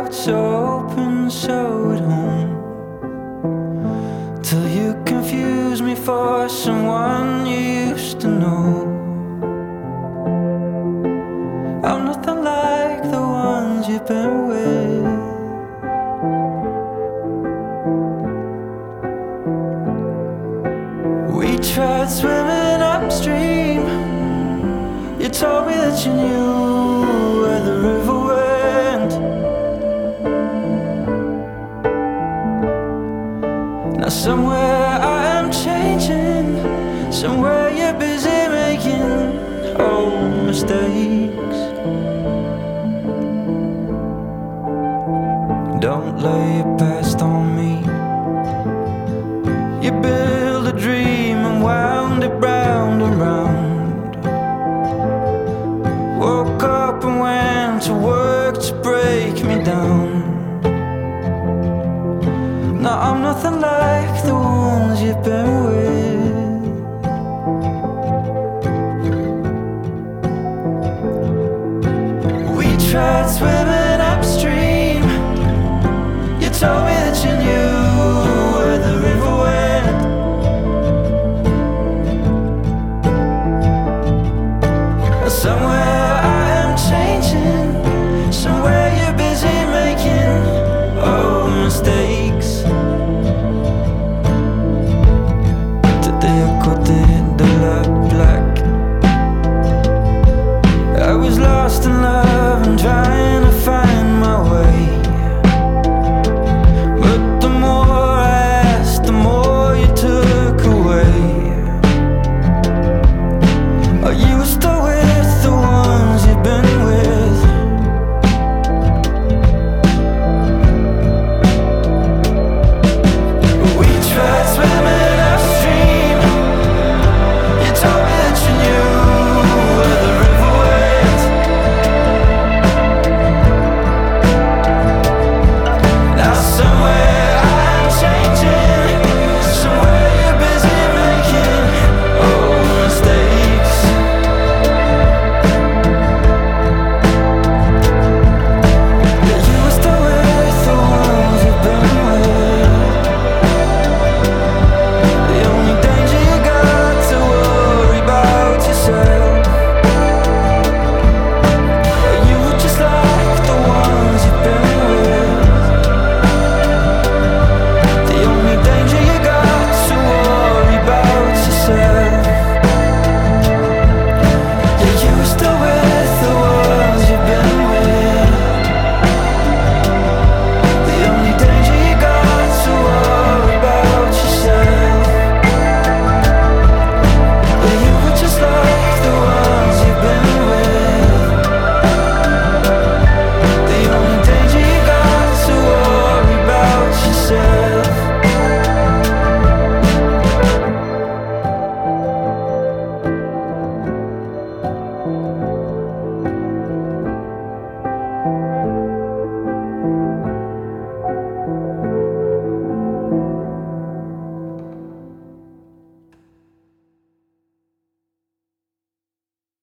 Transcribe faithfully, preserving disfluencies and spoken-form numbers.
heart so open, so at home, till you confuse me for someone you used to know. I'm nothing like the ones you've been with. We tried swimming upstream. You told me that you knew where the river went. Now somewhere I am changing, somewhere you're busy making old mistakes. Don't lay your past on me. You built a dream and wound it round and round. Woke up and went to work to break me down. Now I'm nothing like